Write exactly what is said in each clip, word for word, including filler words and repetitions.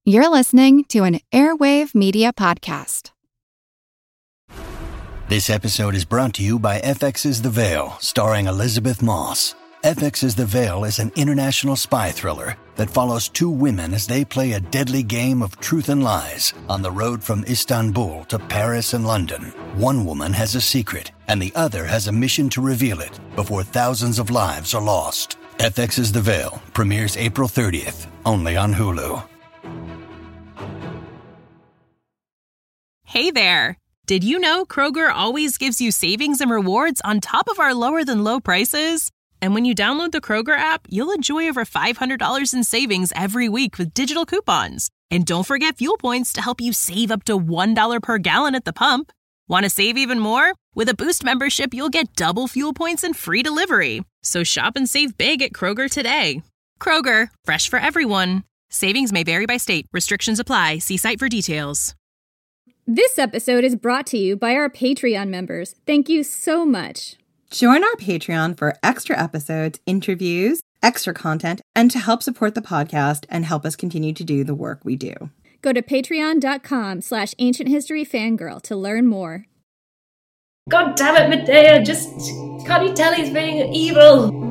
You're listening to an Airwave Media Podcast. This episode is brought to you by F X's The Veil, starring Elizabeth Moss. F X's The Veil is an international spy thriller that follows two women as they play a deadly game of truth and lies on the road from Istanbul to Paris and London. One woman has a secret, and the other has a mission to reveal it before thousands of lives are lost. F X's The Veil premieres April thirtieth, only on Hulu. Hey there! Did you know Kroger always gives you savings and rewards on top of our lower-than-low prices? And when you download the Kroger app, you'll enjoy over five hundred dollars in savings every week with digital coupons. And don't forget fuel points to help you save up to one dollar per gallon at the pump. Want to save even more? With a Boost membership, you'll get double fuel points and free delivery. So shop and save big at Kroger today. Kroger, fresh for everyone. Savings may vary by state. Restrictions apply. See site for details. This episode is brought to you by our Patreon members. Thank you so much. Join our Patreon for extra episodes, interviews, extra content, and to help support the podcast and help us continue to do the work we do. Go to patreon.com slash ancient history fangirl to learn more. God damn it, Medea! Just can't you tell he's being evil?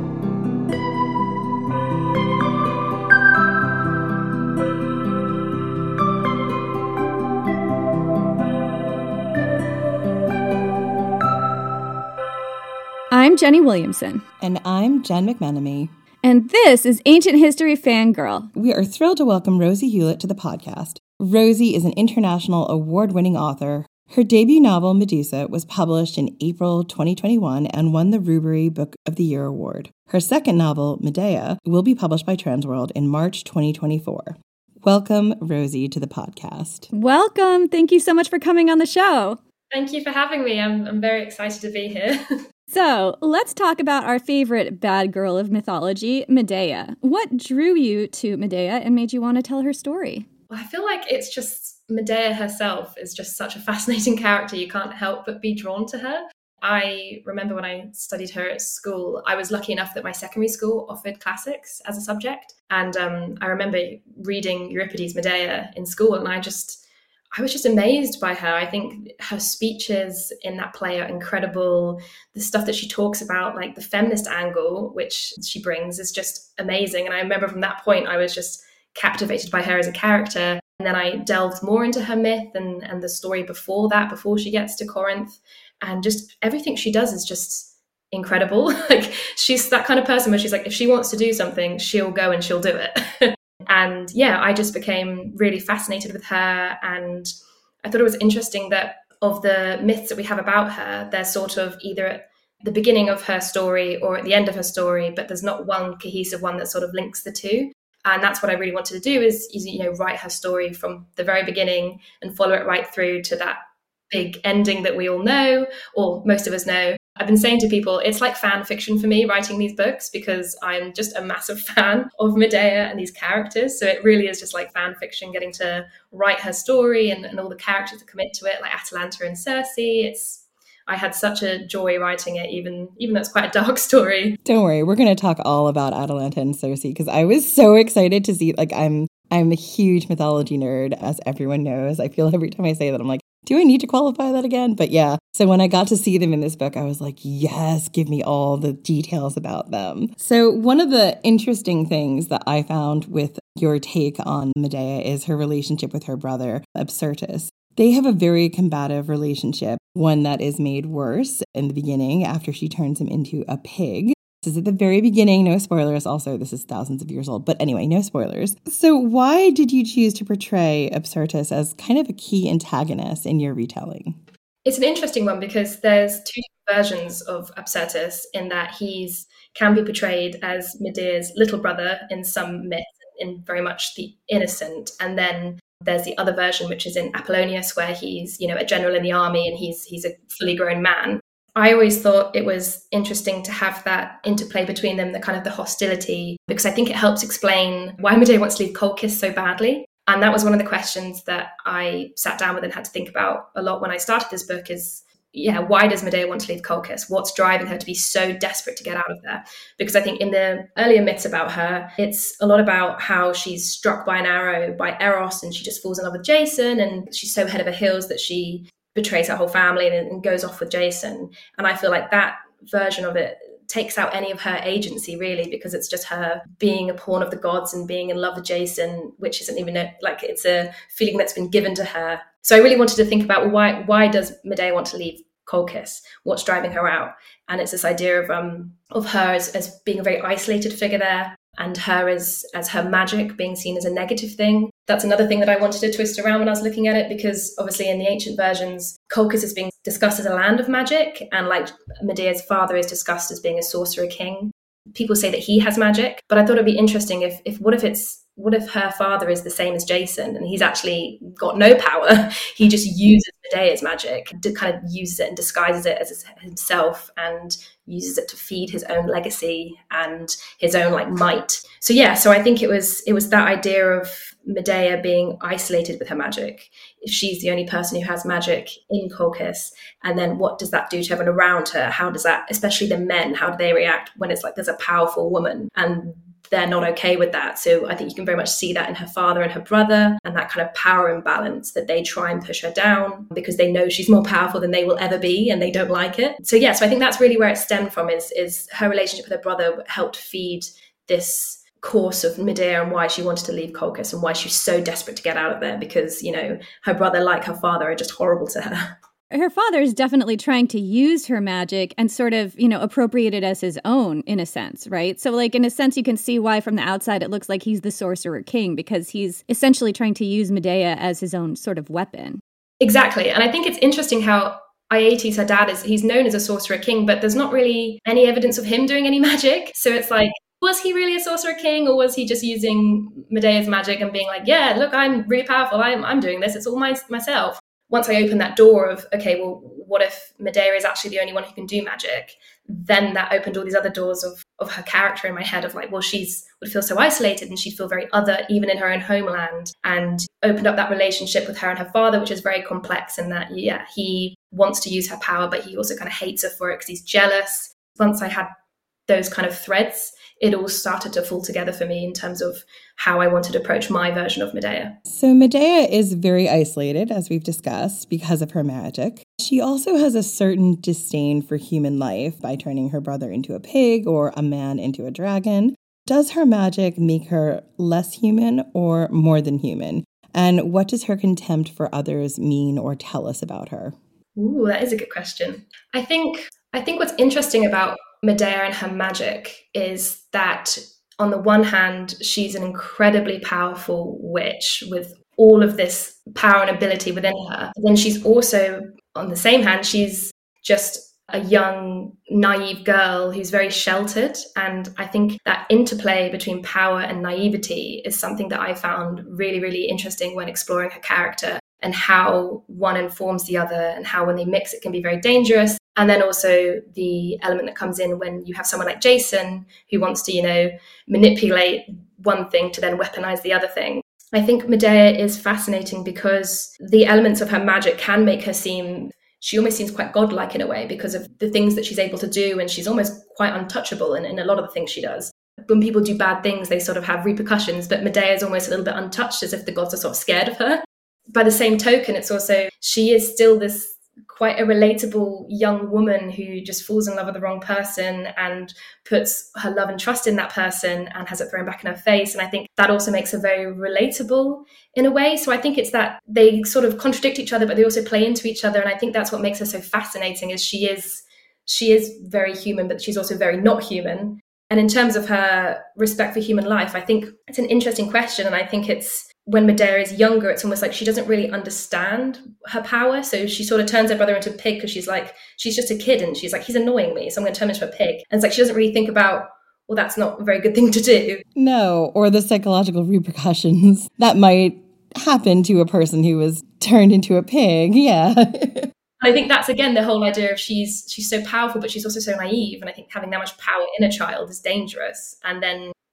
I'm Jenny Williamson. And I'm Jen McMenemy. And this is Ancient History Fangirl. We are thrilled to welcome Rosie Hewlett to the podcast. Rosie is an international award-winning author. Her debut novel, Medusa, was published in April twenty twenty-one and won the Rubery Book of the Year award. Her second novel, Medea, will be published by Transworld in March twenty twenty-four. Welcome, Rosie, to the podcast. Welcome. Thank you so much for coming on the show. Thank you for having me. I'm I'm very excited to be here. So, let's talk about our favorite bad girl of mythology, Medea. What drew you to Medea and made you want to tell her story? Well, I feel like it's just Medea herself is just such a fascinating character. You can't help but be drawn to her. I remember when I studied her at school, I was lucky enough that my secondary school offered classics as a subject. And um, I remember reading Euripides' Medea in school, and I just... I was just amazed by her. I think her speeches in that play are incredible. The stuff that she talks about, like the feminist angle, which she brings, is just amazing. And I remember from that point, I was just captivated by her as a character. And then I delved more into her myth and, and the story before that, before she gets to Corinth. And just everything she does is just incredible. Like, she's that kind of person where she's like, if she wants to do something, she'll go and she'll do it. And yeah, I just became really fascinated with her. And I thought it was interesting that of the myths that we have about her, they're sort of either at the beginning of her story or at the end of her story, but there's not one cohesive one that sort of links the two. And that's what I really wanted to do is, is you know, write her story from the very beginning and follow it right through to that big ending that we all know, or most of us know. I've been saying to people, it's like fan fiction for me writing these books because I'm just a massive fan of Medea and these characters. So it really is just like fan fiction, getting to write her story and, and all the characters that come into it, like Atalanta and Circe. It's I had such a joy writing it, even even though it's quite a dark story. Don't worry, we're going to talk all about Atalanta and Circe because I was so excited to see, like, I'm I'm a huge mythology nerd, as everyone knows. I feel every time I say that, I'm like, do I need to qualify that again? But yeah, so when I got to see them in this book, I was like, yes, give me all the details about them. So one of the interesting things that I found with your take on Medea is her relationship with her brother, Absyrtus. They have a very combative relationship, one that is made worse in the beginning after she turns him into a pig. This is at the very beginning, no spoilers. Also, this is thousands of years old. But anyway, no spoilers. So why did you choose to portray Absyrtus as kind of a key antagonist in your retelling? It's an interesting one because there's two versions of Absyrtus in that he's can be portrayed as Medea's little brother in some myths, in very much the innocent. And then there's the other version, which is in Apollonius, where he's, you know, a general in the army and he's he's a fully grown man. I always thought it was interesting to have that interplay between them, the kind of the hostility, because I think it helps explain why Medea wants to leave Colchis so badly. And that was one of the questions that I sat down with and had to think about a lot when I started this book is, yeah, why does Medea want to leave Colchis? What's driving her to be so desperate to get out of there? Because I think in the earlier myths about her, it's a lot about how she's struck by an arrow by Eros and she just falls in love with Jason, and she's so head over heels that she betrays her whole family and, and goes off with Jason. And I feel like that version of it takes out any of her agency, really, because it's just her being a pawn of the gods and being in love with Jason, which isn't even a, like it's a feeling that's been given to her. So I really wanted to think about, well, why why does Medea want to leave Colchis? What's driving her out? And it's this idea of um of her as, as being a very isolated figure there, and her as as her magic being seen as a negative thing. That's another thing that I wanted to twist around when I was looking at it, because obviously in the ancient versions, Colchis is being discussed as a land of magic, and like Medea's father is discussed as being a sorcerer king. People say that he has magic, but I thought it'd be interesting if if what if it's what if her father is the same as Jason and he's actually got no power? He just uses Medea's magic, to kind of uses it and disguises it as himself and uses it to feed his own legacy and his own like might. So yeah, so I think it was it was that idea of Medea being isolated with her magic. If she's the only person who has magic in Colchis, and then what does that do to everyone around her? How does that, especially the men, how do they react when it's like there's a powerful woman and they're not okay with that? So I think you can very much see that in her father and her brother, and that kind of power imbalance that they try and push her down because they know she's more powerful than they will ever be and they don't like it. So yeah, so I think that's really where it stemmed from, is, is her relationship with her brother helped feed this course of Medea and why she wanted to leave Colchis and why she's so desperate to get out of there, because, you know, her brother, like her father, are just horrible to her. Her father is definitely trying to use her magic and sort of, you know, appropriate it as his own, in a sense, right? So, like, in a sense, you can see why from the outside it looks like he's the sorcerer king, because he's essentially trying to use Medea as his own sort of weapon. Exactly. And I think it's interesting how Aeetes, her dad, is he's known as a sorcerer king, but there's not really any evidence of him doing any magic. So it's like, was he really a sorcerer king, or was he just using Medea's magic and being like, yeah, look, I'm really powerful, I'm I'm doing this, it's all my, myself. Once I opened that door of, okay, well, what if Medea is actually the only one who can do magic? Then that opened all these other doors of, of her character in my head of like, well, she's would feel so isolated and she'd feel very other, even in her own homeland, and opened up that relationship with her and her father, which is very complex in that, yeah, he wants to use her power, but he also kind of hates her for it because he's jealous. Once I had those kind of threads, it all started to fall together for me in terms of how I wanted to approach my version of Medea. So Medea is very isolated, as we've discussed, because of her magic. She also has a certain disdain for human life by turning her brother into a pig or a man into a dragon. Does her magic make her less human or more than human? And what does her contempt for others mean or tell us about her? Ooh, that is a good question. I think I think what's interesting about Medea and her magic is that on the one hand, she's an incredibly powerful witch with all of this power and ability within her. But then she's also, on the same hand, she's just a young, naive girl who's very sheltered. And I think that interplay between power and naivety is something that I found really, really interesting when exploring her character, and how one informs the other, and how when they mix it can be very dangerous. And then also the element that comes in when you have someone like Jason who wants to, you know, manipulate one thing to then weaponize the other thing. I think Medea is fascinating because the elements of her magic can make her seem, she almost seems quite godlike in a way because of the things that she's able to do, and she's almost quite untouchable in, in a lot of the things she does. When people do bad things, they sort of have repercussions, but Medea is almost a little bit untouched, as if the gods are sort of scared of her. By the same token, it's also, she is still this quite a relatable young woman who just falls in love with the wrong person and puts her love and trust in that person and has it thrown back in her face. And I think that also makes her very relatable in a way. So I think it's that they sort of contradict each other, but they also play into each other. And I think that's what makes her so fascinating, is she is she is very human, but she's also very not human. And in terms of her respect for human life, I think it's an interesting question. And I think it's, when Medea is younger, it's almost like she doesn't really understand her power. So she sort of turns her brother into a pig because she's like, she's just a kid and she's like, he's annoying me, so I'm going to turn him into a pig. And it's like, she doesn't really think about, well, that's not a very good thing to do. No, or the psychological repercussions that might happen to a person who was turned into a pig. Yeah. I think that's, again, the whole idea of she's she's so powerful, but she's also so naive. And I think having that much power in a child is dangerous. And then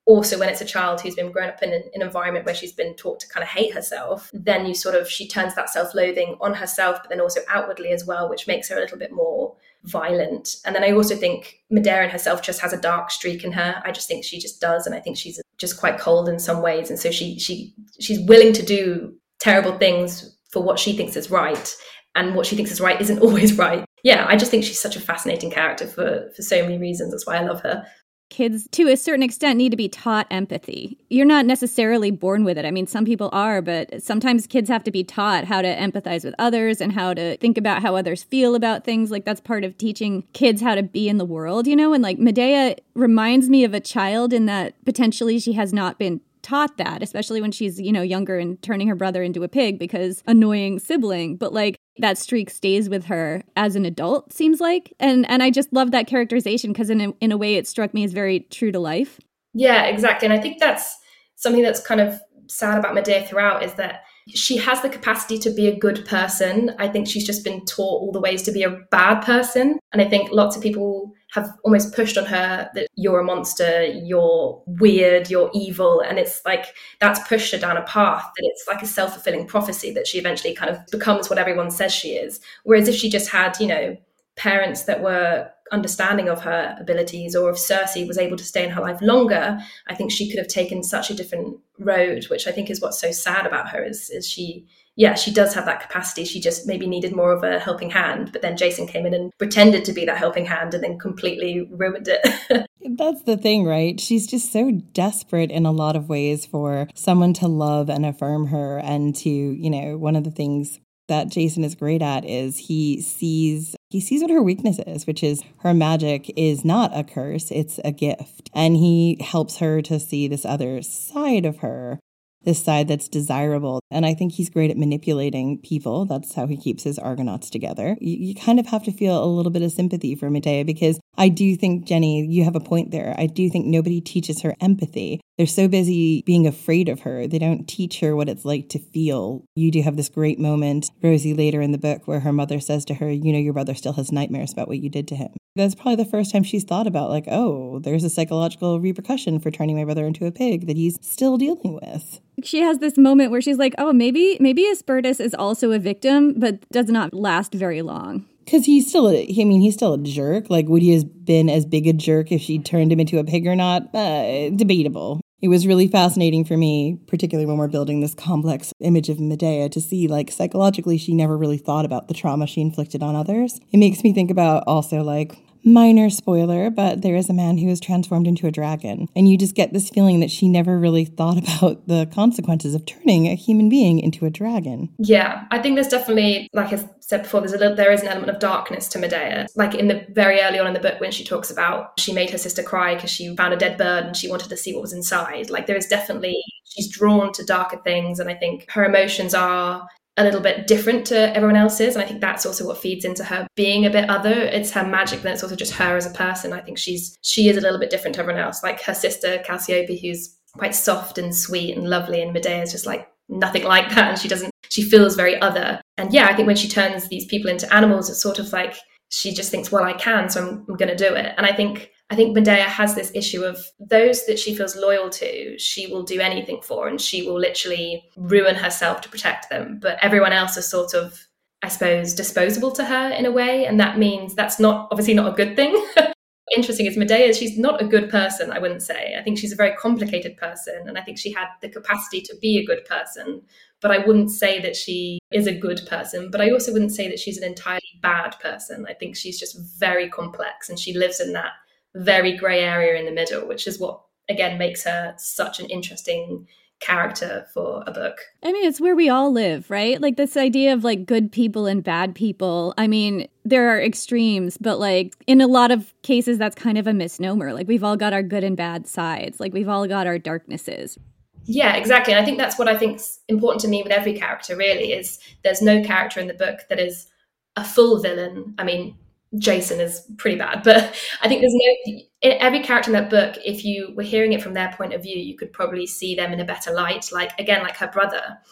also when it's a child who's been grown up in an, an environment where she's been taught to kind of hate herself, then you sort of, she turns that self-loathing on herself, but then also outwardly as well, which makes her a little bit more violent. And then I also think Medea herself just has a dark streak in her. I just think she just does. And I think she's just quite cold in some ways. And so she she she's willing to do terrible things for what she thinks is right. And what she thinks is right isn't always right. Yeah, I just think she's such a fascinating character for, for so many reasons. That's why I love her. Kids, to a certain extent, need to be taught empathy. You're not necessarily born with it. I mean, some people are, but sometimes kids have to be taught how to empathize with others and how to think about how others feel about things. Like, that's part of teaching kids how to be in the world, you know? And like, Medea reminds me of a child in that potentially she has not been taught that, especially when she's, you know, younger and turning her brother into a pig because annoying sibling. But like, that streak stays with her as an adult, seems like. And and I just love that characterization because in a, in a way it struck me as very true to life. Yeah, exactly. And I think that's something that's kind of sad about Medea throughout, is that she has the capacity to be a good person. I think she's just been taught all the ways to be a bad person. And I think lots of people have almost pushed on her that you're a monster, you're weird, you're evil. And it's like, that's pushed her down a path that it's like a self-fulfilling prophecy that she eventually kind of becomes what everyone says she is. Whereas if she just had, you know, parents that were understanding of her abilities, or if Circe was able to stay in her life longer, I think she could have taken such a different road, which I think is what's so sad about her is, is she, yeah, she does have that capacity. She just maybe needed more of a helping hand, but then Jason came in and pretended to be that helping hand and then completely ruined it. That's the thing, right? She's just so desperate in a lot of ways for someone to love and affirm her and to, you know, one of the things that Jason is great at is he sees he sees what her weakness is, which is her magic is not a curse, it's a gift. And he helps her to see this other side of her, this side that's desirable. And I think he's great at manipulating people. That's how he keeps his Argonauts together. You, you kind of have to feel a little bit of sympathy for Medea, because I do think, Jenny, you have a point there. I do think nobody teaches her empathy. They're so busy being afraid of her. They don't teach her what it's like to feel. You do have this great moment, Rosie, later in the book, where her mother says to her, you know, your brother still has nightmares about what you did to him. That's probably the first time she's thought about, like, oh, there's a psychological repercussion for turning my brother into a pig that he's still dealing with. She has this moment where she's like, oh, maybe maybe Aspertus is also a victim, but does not last very long. Because he's still, a, I mean, he's still a jerk. Like, would he have been as big a jerk if she turned him into a pig or not? Uh, debatable. It was really fascinating for me, particularly when we're building this complex image of Medea, to see, like, psychologically, she never really thought about the trauma she inflicted on others. It makes me think about also, like, minor spoiler, but there is a man who is transformed into a dragon. And you just get this feeling that she never really thought about the consequences of turning a human being into a dragon. Yeah, I think there's definitely, like I said before, there's a little, there is an element of darkness to Medea. Like in the very early on in the book, when she talks about she made her sister cry because she found a dead bird and she wanted to see what was inside. Like there is definitely, she's drawn to darker things. And I think her emotions are a little bit different to everyone else's. And I think that's also what feeds into her being a bit other. It's her magic, but it's also just her as a person. I think she's she is a little bit different to everyone else. Like her sister, Chalciope, who's quite soft and sweet and lovely, and Medea is just like nothing like that. And she doesn't, she feels very other. And yeah, I think when she turns these people into animals, it's sort of like she just thinks, well, I can, so I'm, I'm going to do it. And I think I think Medea has this issue of those that she feels loyal to, she will do anything for, and she will literally ruin herself to protect them. But everyone else is sort of, I suppose, disposable to her in a way. And that means that's not, obviously not a good thing. Interesting is Medea, she's not a good person, I wouldn't say. I think she's a very complicated person. And I think she had the capacity to be a good person. But I wouldn't say that she is a good person. But I also wouldn't say that she's an entirely bad person. I think she's just very complex, and she lives in that very grey area in the middle, which is what, again, makes her such an interesting character for a book. I mean, it's where we all live, right? Like this idea of like good people and bad people. I mean, there are extremes, but like in a lot of cases, that's kind of a misnomer. Like we've all got our good and bad sides. Like we've all got our darknesses. Yeah, exactly. And I think that's what I think's important to me with every character, really, is there's no character in the book that is a full villain. I mean, Jason is pretty bad, but I think there's no, in every character in that book, if you were hearing it from their point of view, you could probably see them in a better light. Like, again, like her brother,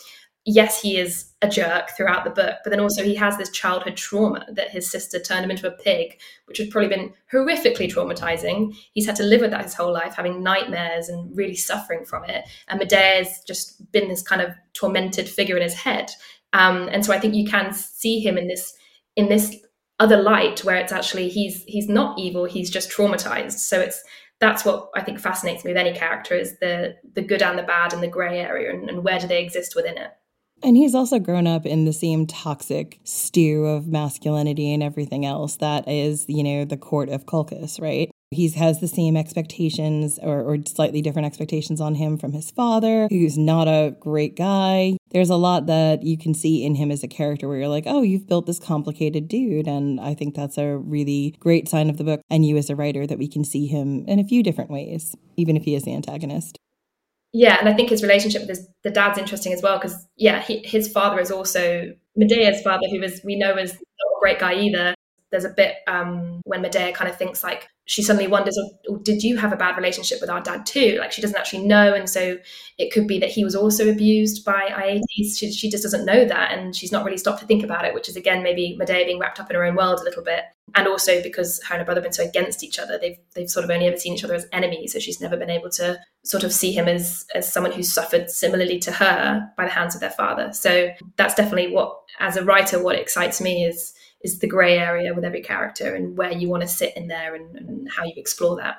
yes, he is a jerk throughout the book, but then also he has this childhood trauma that his sister turned him into a pig, which has probably been horrifically traumatizing. He's had to live with that his whole life, having nightmares and really suffering from it. And Medea's just been this kind of tormented figure in his head. Um, and so I think you can see him in this in this other light where it's actually he's he's not evil, he's just traumatized. So it's that's what I think fascinates me with any character, is the the good and the bad and the gray area, and, and where do they exist within it. And he's also grown up in the same toxic stew of masculinity and everything else that is, you know, the court of Colchis, right? He has the same expectations or, or slightly different expectations on him from his father, who's not a great guy. There's a lot that you can see in him as a character where you're like, oh, you've built this complicated dude. And I think that's a really great sign of the book and you as a writer, that we can see him in a few different ways, even if he is the antagonist. Yeah, and I think his relationship with his, the dad's interesting as well, because, yeah, he, his father is also Medea's father, who is, we know is not a great guy either. There's a bit um, when Medea kind of thinks like, she suddenly wonders, oh, oh, did you have a bad relationship with our dad too? Like, she doesn't actually know. And so it could be that he was also abused by Aeetes. She, she just doesn't know that. And she's not really stopped to think about it, which is, again, maybe Medea being wrapped up in her own world a little bit. And also because her and her brother have been so against each other, they've they've sort of only ever seen each other as enemies. So she's never been able to sort of see him as, as someone who's suffered similarly to her by the hands of their father. So that's definitely what, as a writer, what excites me is is the grey area with every character and where you want to sit in there and, and how you explore that.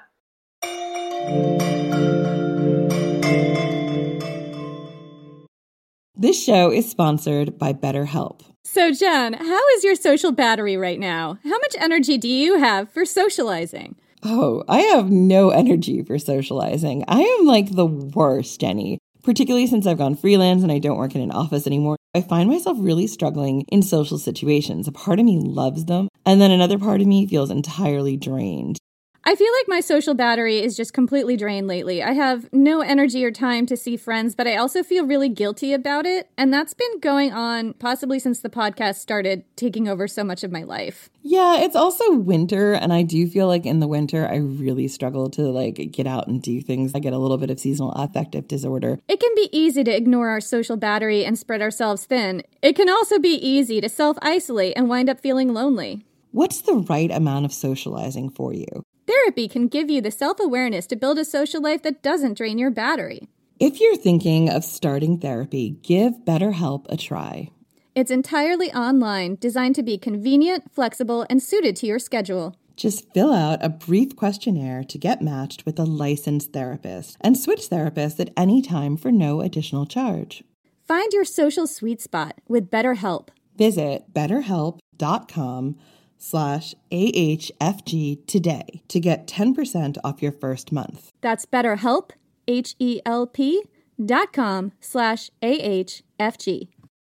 This show is sponsored by BetterHelp. So, Jen, how is your social battery right now? How much energy do you have for socializing? Oh, I have no energy for socializing. I am like the worst, Jenny. Particularly since I've gone freelance and I don't work in an office anymore, I find myself really struggling in social situations. A part of me loves them, and then another part of me feels entirely drained. I feel like my social battery is just completely drained lately. I have no energy or time to see friends, but I also feel really guilty about it. And that's been going on possibly since the podcast started taking over so much of my life. Yeah, it's also winter. And I do feel like in the winter, I really struggle to like get out and do things. I get a little bit of seasonal affective disorder. It can be easy to ignore our social battery and spread ourselves thin. It can also be easy to self-isolate and wind up feeling lonely. What's the right amount of socializing for you? Therapy can give you the self-awareness to build a social life that doesn't drain your battery. If you're thinking of starting therapy, give BetterHelp a try. It's entirely online, designed to be convenient, flexible, and suited to your schedule. Just fill out a brief questionnaire to get matched with a licensed therapist and switch therapists at any time for no additional charge. Find your social sweet spot with BetterHelp. Visit betterhelp.com slash AHFG today to get ten percent off your first month. That's BetterHelp, H-E-L-P dot com slash A-H-F-G.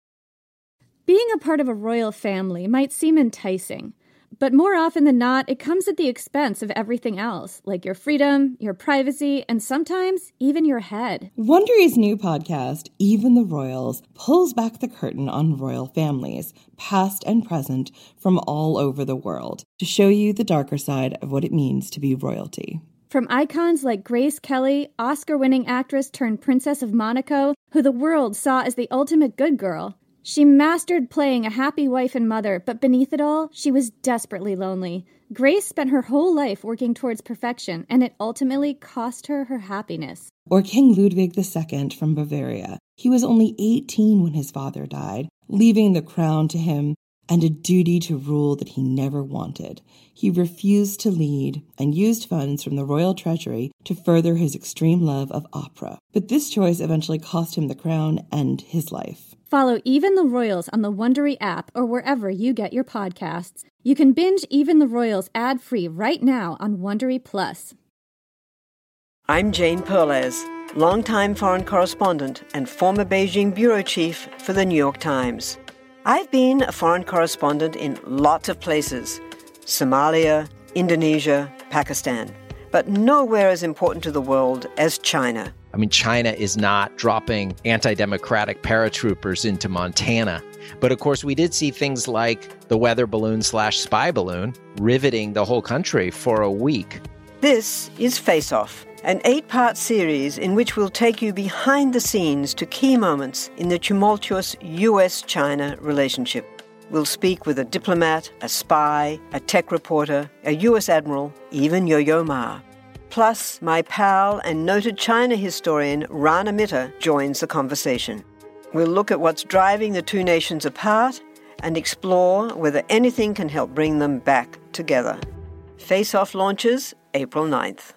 Being a part of a royal family might seem enticing, but more often than not, it comes at the expense of everything else, like your freedom, your privacy, and sometimes even your head. Wondery's new podcast, Even the Royals, pulls back the curtain on royal families, past and present, from all over the world, to show you the darker side of what it means to be royalty. From icons like Grace Kelly, Oscar-winning actress turned Princess of Monaco, who the world saw as the ultimate good girl, she mastered playing a happy wife and mother, but beneath it all, she was desperately lonely. Grace spent her whole life working towards perfection, and it ultimately cost her her happiness. Or King Ludwig the Second from Bavaria. He was only eighteen when his father died, leaving the crown to him and a duty to rule that he never wanted. He refused to lead and used funds from the royal treasury to further his extreme love of opera. But this choice eventually cost him the crown and his life. Follow Even the Royals on the Wondery app or wherever you get your podcasts. You can binge Even the Royals ad-free right now on Wondery Plus. I'm Jane Perlez, longtime foreign correspondent and former Beijing bureau chief for the New York Times. I've been a foreign correspondent in lots of places: Somalia, Indonesia, Pakistan, but nowhere as important to the world as China. I mean, China is not dropping anti-democratic paratroopers into Montana. But of course, we did see things like the weather balloon slash spy balloon riveting the whole country for a week. This is Face Off, an eight-part series in which we'll take you behind the scenes to key moments in the tumultuous U S China relationship. We'll speak with a diplomat, a spy, a tech reporter, a U S admiral, even Yo-Yo Ma. Plus, my pal and noted China historian Rana Mitter joins the conversation. We'll look at what's driving the two nations apart and explore whether anything can help bring them back together. Face Off launches April ninth.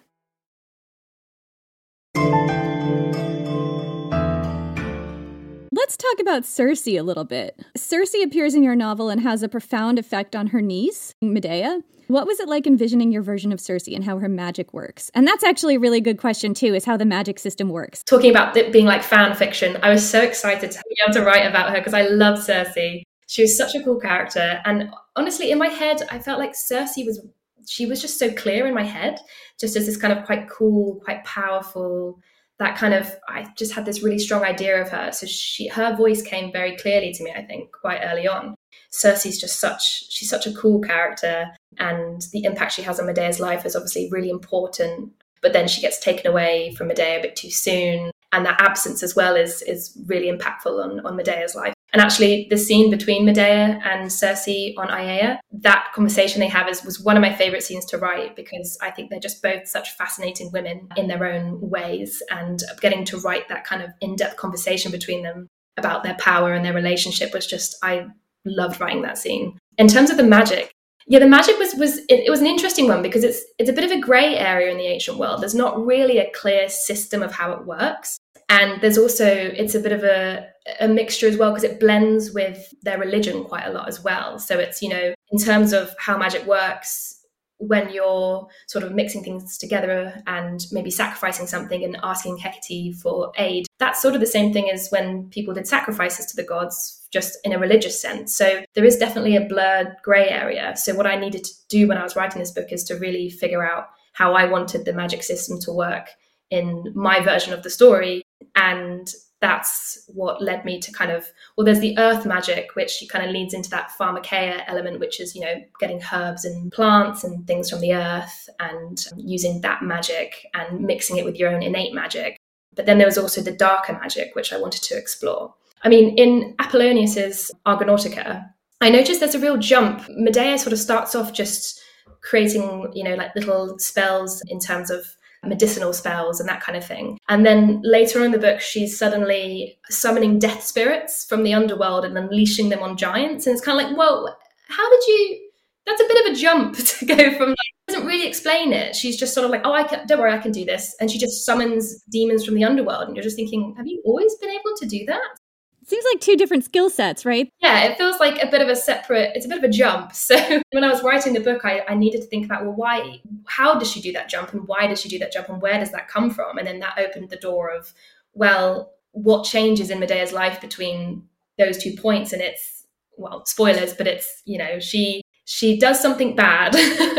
Let's talk about Cersei a little bit. Cersei appears in your novel and has a profound effect on her niece, Medea. What was it like envisioning your version of Cersei and how her magic works? And that's actually a really good question, too, is how the magic system works. Talking about it being like fan fiction, I was so excited to be able to write about her because I love Cersei. She was such a cool character. And honestly, in my head, I felt like Cersei was, she was just so clear in my head, just as this kind of quite cool, quite powerful, that kind of, I just had this really strong idea of her. So she, her voice came very clearly to me, I think, quite early on. Cersei's just such, she's such a cool character, and the impact she has on Medea's life is obviously really important. But then she gets taken away from Medea a bit too soon. And that absence as well is, is really impactful on, on Medea's life. And actually, the scene between Medea and Cersei on Aiea, that conversation they have is, was one of my favorite scenes to write, because I think they're just both such fascinating women in their own ways. And getting to write that kind of in-depth conversation between them about their power and their relationship was just, I loved writing that scene. In terms of the magic, yeah, the magic was, was it, it was an interesting one because it's it's a bit of a grey area in the ancient world. There's not really a clear system of how it works. And there's also, it's a bit of a, a mixture as well, because it blends with their religion quite a lot as well. So it's, you know, in terms of how magic works, when you're sort of mixing things together and maybe sacrificing something and asking Hecate for aid, that's sort of the same thing as when people did sacrifices to the gods, just in a religious sense. So there is definitely a blurred grey area. So what I needed to do when I was writing this book is to really figure out how I wanted the magic system to work in my version of the story. And that's what led me to kind of, well, there's the earth magic, which kind of leads into that pharmakeia element, which is, you know, getting herbs and plants and things from the earth and using that magic and mixing it with your own innate magic. But then there was also the darker magic, which I wanted to explore. I mean, in Apollonius's Argonautica, I noticed there's a real jump. Medea sort of starts off just creating, you know, like little spells in terms of medicinal spells and that kind of thing. And then later on in the book, she's suddenly summoning death spirits from the underworld and unleashing them on giants. And it's kind of like, well, how did you, that's a bit of a jump to go from, like, doesn't really explain it. She's just sort of like, oh, I can, don't worry, I can do this. And she just summons demons from the underworld. And you're just thinking, have you always been able to do that? Seems like two different skill sets, right? Yeah, it feels like a bit of a separate, it's a bit of a jump. So when I was writing the book, I, I needed to think about, well, why, how does she do that jump and why does she do that jump and where does that come from? And then that opened the door of, well, what changes in Medea's life between those two points? And it's, well, spoilers, but it's, you know, she, she does something bad.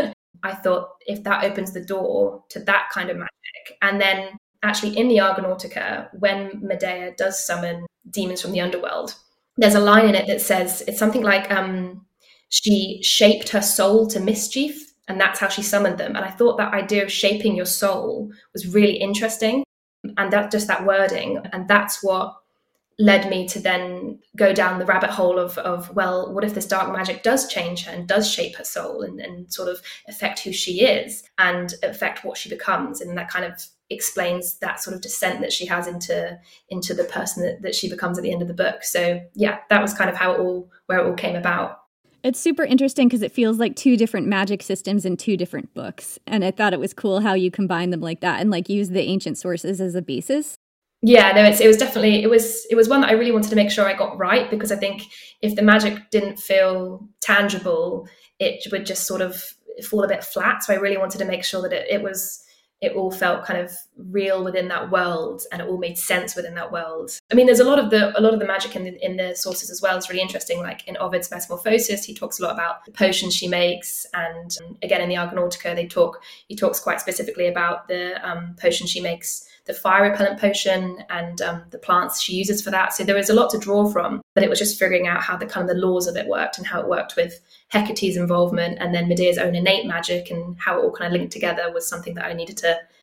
I thought if that opens the door to that kind of magic. And then actually in the Argonautica, when Medea does summon demons from the underworld, there's a line in it that says, it's something like, um, she shaped her soul to mischief, and that's how she summoned them. And I thought that idea of shaping your soul was really interesting. And that just that wording. And that's what led me to then go down the rabbit hole of, of well, what if this dark magic does change her and does shape her soul and, and sort of affect who she is and affect what she becomes? And that kind of explains that sort of descent that she has into into the person that, that she becomes at the end of the book. So yeah, that was kind of how it all, where it all came about. It's super interesting because it feels like two different magic systems in two different books. And I thought it was cool how you combine them like that and like use the ancient sources as a basis. Yeah, no, it's, it was definitely, it was it was one that I really wanted to make sure I got right, because I think if the magic didn't feel tangible, it would just sort of fall a bit flat. So I really wanted to make sure that it, it was, it all felt kind of real within that world and it all made sense within that world. I mean, there's a lot of the a lot of the magic in the, in the sources as well. It's really interesting. Like in Ovid's Metamorphosis, he talks a lot about the potions she makes. And um, again, in the Argonautica, they talk, he talks quite specifically about the um, potion she makes, the fire repellent potion and um, the plants she uses for that. So there was a lot to draw from, but it was just figuring out how the kind of the laws of it worked and how it worked with Hecate's involvement and then Medea's own innate magic and how it all kind of linked together was something that I needed to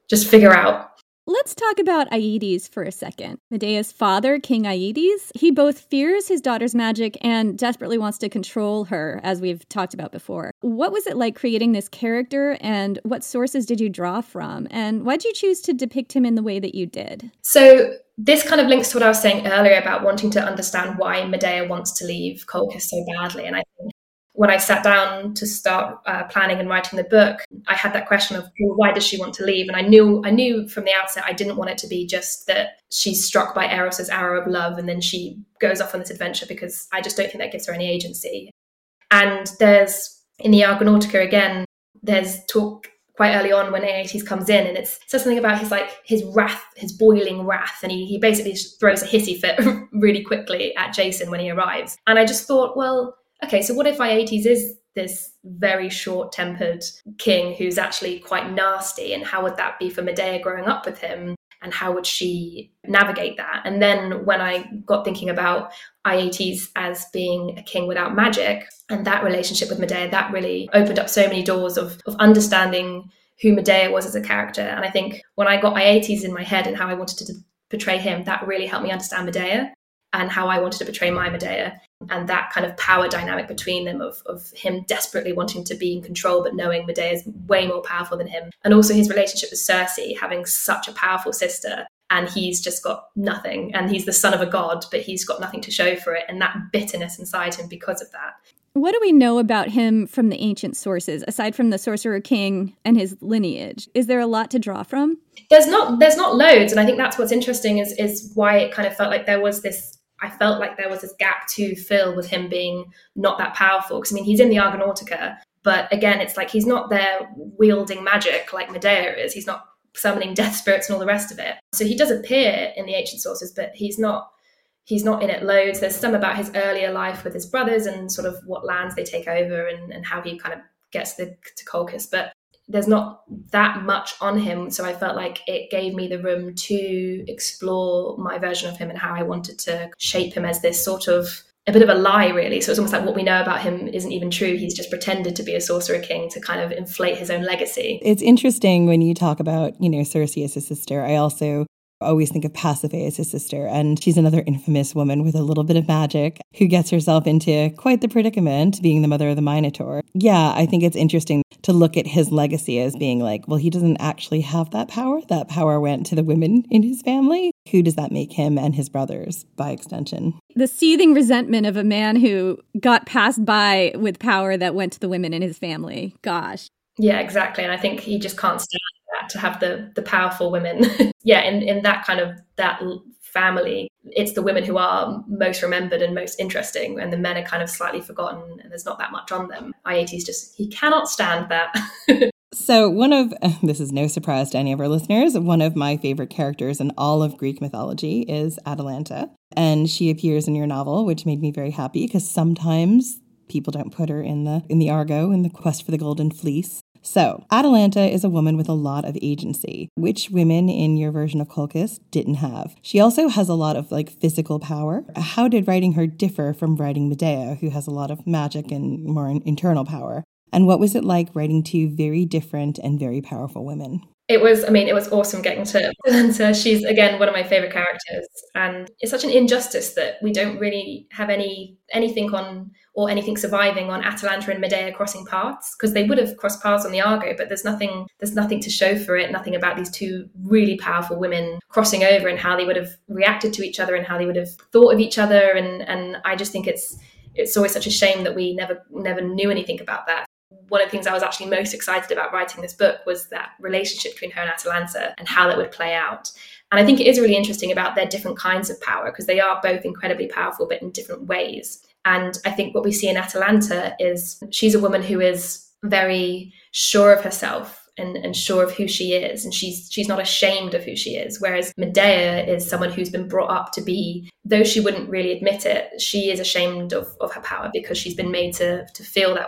just figure out. Let's talk about Aeetes for a second. Medea's father, King Aeetes, he both fears his daughter's magic and desperately wants to control her, as we've talked about before. What was it like creating this character, and what sources did you draw from? And why did you choose to depict him in the way that you did? So this kind of links to what I was saying earlier about wanting to understand why Medea wants to leave Colchis so badly. And I think when I sat down to start uh, planning and writing the book, I had that question of, well, why does she want to leave? And I knew I knew from the outset I didn't want it to be just that she's struck by Eros's arrow of love and then she goes off on this adventure, because I just don't think that gives her any agency. And there's, in the Argonautica again, there's talk quite early on when Aeetes comes in, and it's, it says something about his like his wrath, his boiling wrath, and he, he basically just throws a hissy fit really quickly at Jason when he arrives. And I just thought, well, okay, so what if Aeetes is this very short-tempered king who's actually quite nasty, and how would that be for Medea growing up with him, and how would she navigate that? And then when I got thinking about Aeetes as being a king without magic and that relationship with Medea, that really opened up so many doors of, of understanding who Medea was as a character. And I think when I got Aeetes in my head and how I wanted to portray him, that really helped me understand Medea and how I wanted to portray my Medea, and that kind of power dynamic between them of, of him desperately wanting to be in control but knowing Medea is way more powerful than him. And also his relationship with Circe, having such a powerful sister and he's just got nothing, and he's the son of a god but he's got nothing to show for it, and that bitterness inside him because of that. What do we know about him from the ancient sources, aside from the Sorcerer King and his lineage? Is there a lot to draw from? There's not there's not loads, and I think that's what's interesting is is why it kind of felt like there was this I felt like there was this gap to fill with him being not that powerful. Because, I mean, he's in the Argonautica, but again, it's like he's not there wielding magic like Medea is. He's not summoning death spirits and all the rest of it. So he does appear in the ancient sources, but he's not he's not in it loads. There's some about his earlier life with his brothers and sort of what lands they take over and, and how he kind of gets the, to Colchis. But there's not that much on him, so I felt like it gave me the room to explore my version of him and how I wanted to shape him as this sort of a bit of a lie, really. So it's almost like what we know about him isn't even true. He's just pretended to be a sorcerer king to kind of inflate his own legacy. It's interesting when you talk about, you know, Circe as his sister. I also always think of Pasiphae as his sister, and she's another infamous woman with a little bit of magic who gets herself into quite the predicament, being the mother of the Minotaur. Yeah, I think it's interesting to look at his legacy as being like, well, he doesn't actually have that power. That power went to the women in his family. Who does that make him and his brothers by extension? The seething resentment of a man who got passed by with power that went to the women in his family. Gosh. Yeah, exactly. And I think he just can't stand that, to have the the powerful women. yeah, in, in that kind of that family, it's the women who are most remembered and most interesting, and the men are kind of slightly forgotten and there's not that much on them. Aeetes just, he cannot stand that. So one of, this is no surprise to any of our listeners, one of my favorite characters in all of Greek mythology is Atalanta. And she appears in your novel, which made me very happy because sometimes people don't put her in the in the Argo, in the quest for the Golden Fleece. So, Atalanta is a woman with a lot of agency, which women in your version of Colchis didn't have. She also has a lot of, like, physical power. How did writing her differ from writing Medea, who has a lot of magic and more internal power? And what was it like writing two very different and very powerful women? It was, I mean, it was awesome getting to Atalanta. She's, again, one of my favorite characters. And it's such an injustice that we don't really have any anything on, or anything surviving on Atalanta and Medea crossing paths, because they would have crossed paths on the Argo, but there's nothing, there's nothing to show for it, nothing about these two really powerful women crossing over and how they would have reacted to each other and how they would have thought of each other. And, and I just think it's, it's always such a shame that we never, never knew anything about that. One of the things I was actually most excited about writing this book was that relationship between her and Atalanta and how that would play out. And I think it is really interesting about their different kinds of power, because they are both incredibly powerful, but in different ways. And I think what we see in Atalanta is she's a woman who is very sure of herself and, and sure of who she is. And she's she's not ashamed of who she is. Whereas Medea is someone who's been brought up to be, though she wouldn't really admit it, she is ashamed of, of her power because she's been made to, to feel that way.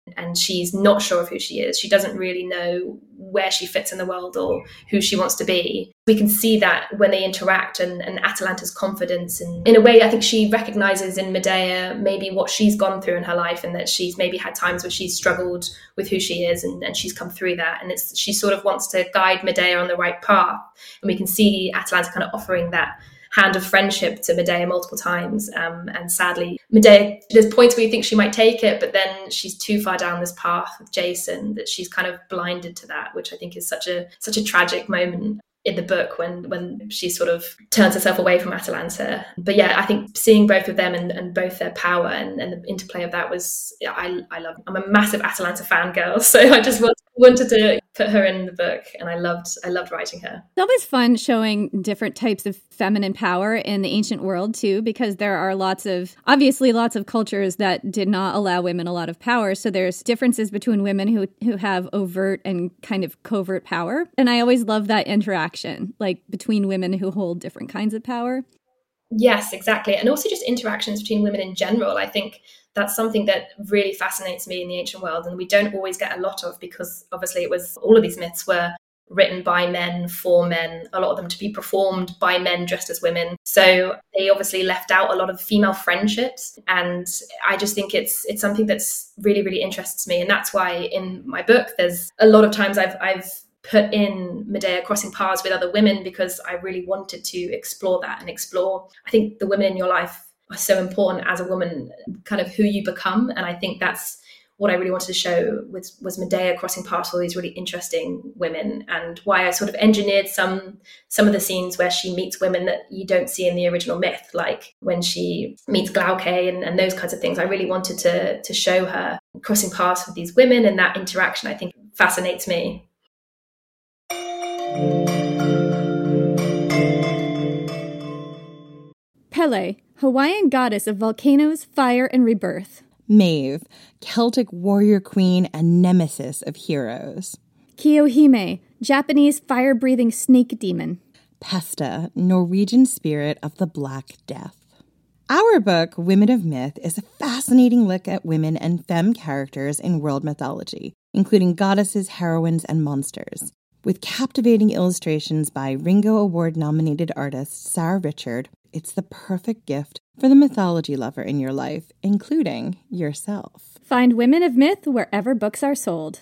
and she's not sure of who she is. She doesn't really know where she fits in the world or who she wants to be. We can see that when they interact, and, and Atalanta's confidence. And in a way, I think she recognizes in Medea maybe what she's gone through in her life, and that she's maybe had times where she's struggled with who she is, and, and she's come through that. And it's she sort of wants to guide Medea on the right path. And we can see Atalanta kind of offering that hand of friendship to Medea multiple times. Um, and sadly, Medea, there's points where you think she might take it, but then she's too far down this path with Jason that she's kind of blinded to that, which I think is such a such a tragic moment in the book when when she sort of turns herself away from Atalanta. But yeah, I think seeing both of them and, and both their power and, and the interplay of that was, yeah, I, I love. I'm a massive Atalanta fangirl, so I just want, wanted to put her in the book, and I loved I loved writing her. It's always fun showing different types of feminine power in the ancient world too, because there are lots of, obviously lots of cultures that did not allow women a lot of power. So there's differences between women who, who have overt and kind of covert power. And I always love that interaction, like between women who hold different kinds of power. Yes, exactly. And also just interactions between women in general. I think that's something that really fascinates me in the ancient world, and we don't always get a lot of, because obviously it was, all of these myths were written by men for men, a lot of them to be performed by men dressed as women. So they obviously left out a lot of female friendships. And I just think it's it's something that's really, really interests me. And that's why in my book, there's a lot of times I've I've put in Medea crossing paths with other women, because I really wanted to explore that and explore, I think the women in your life are so important as a woman, kind of who you become. And I think that's what I really wanted to show with, was Medea crossing paths with all these really interesting women, and why I sort of engineered some some of the scenes where she meets women that you don't see in the original myth, like when she meets Glauce and, and those kinds of things. I really wanted to, to show her crossing paths with these women, and that interaction, I think, fascinates me. Pele, Hawaiian goddess of volcanoes, fire, and rebirth. Maeve, Celtic warrior queen and nemesis of heroes. Kiyohime, Japanese fire-breathing snake demon. Pesta, Norwegian spirit of the Black Death. Our book, Women of Myth, is a fascinating look at women and femme characters in world mythology, including goddesses, heroines, and monsters. With captivating illustrations by Ringo Award-nominated artist Sarah Richard, it's the perfect gift for the mythology lover in your life, including yourself. Find Women of Myth wherever books are sold.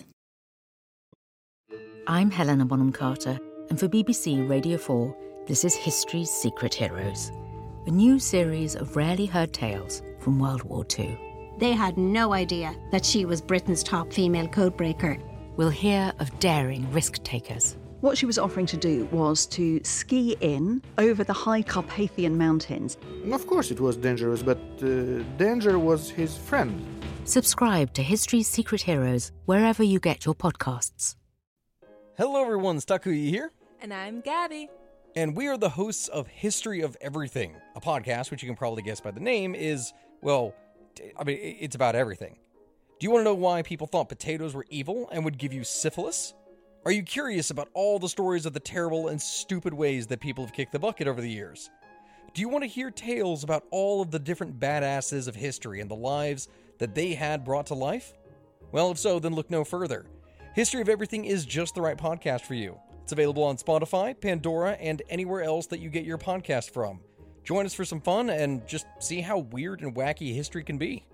I'm Helena Bonham Carter, and for B B C Radio four, this is History's Secret Heroes, a new series of rarely heard tales from World War Two. They had no idea that she was Britain's top female codebreaker. We'll hear of daring risk-takers. What she was offering to do was to ski in over the high Carpathian mountains. Of course it was dangerous, but uh, danger was his friend. Subscribe to History's Secret Heroes wherever you get your podcasts. Hello everyone, Takuya here. And I'm Gabby. And we are the hosts of History of Everything, a podcast which you can probably guess by the name is, well, I mean, it's about everything. Do you want to know why people thought potatoes were evil and would give you syphilis? Are you curious about all the stories of the terrible and stupid ways that people have kicked the bucket over the years? Do you want to hear tales about all of the different badasses of history and the lives that they had brought to life? Well, if so, then look no further. History of Everything is just the right podcast for you. It's available on Spotify, Pandora, and anywhere else that you get your podcast from. Join us for some fun and just see how weird and wacky history can be.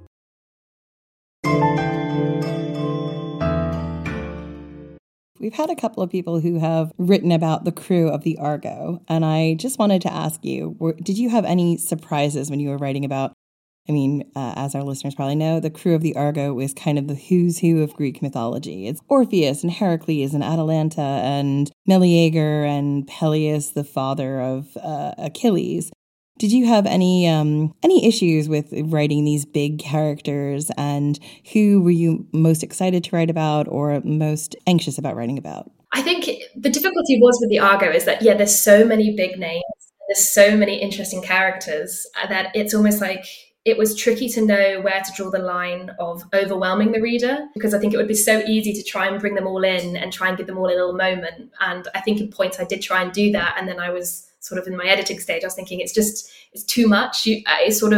We've had a couple of people who have written about the crew of the Argo, and I just wanted to ask you, were, did you have any surprises when you were writing about, I mean, uh, as our listeners probably know, the crew of the Argo is kind of the who's who of Greek mythology. It's Orpheus and Heracles and Atalanta and Meleager and Peleus, the father of uh, Achilles. Did you have any um, any issues with writing these big characters, and who were you most excited to write about or most anxious about writing about? I think the difficulty was with the Argo is that, yeah, there's so many big names, there's so many interesting characters that it's almost like it was tricky to know where to draw the line of overwhelming the reader, because I think it would be so easy to try and bring them all in and try and give them all a little moment. And I think in points I did try and do that. And then I was sort of in my editing stage, I was thinking it's just, it's too much. You, it sort of